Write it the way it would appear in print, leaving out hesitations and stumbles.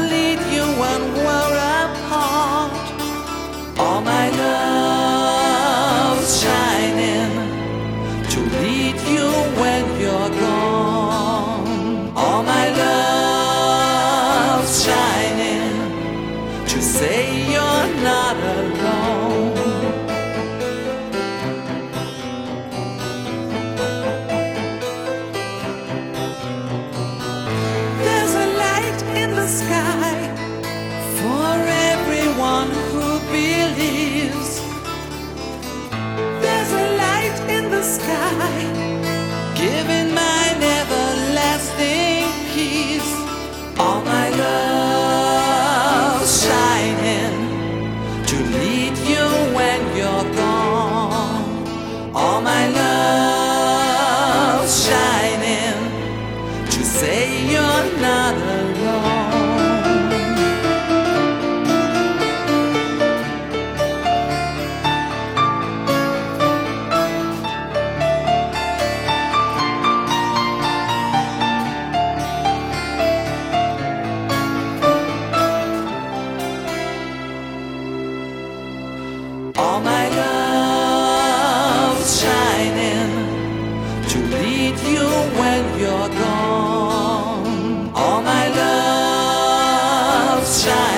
lead you when we're apart. All my love's shining to lead you when you're gone. All my love's shining to say you're not alone. There's a light in the sky for everyone who believes. There's a light in the sky giving mine everlasting peace. All my love's shining to lead you when you're gone. All my love's shining to say you're not alone. All my love's shining to lead you when you're gone. All my love's shining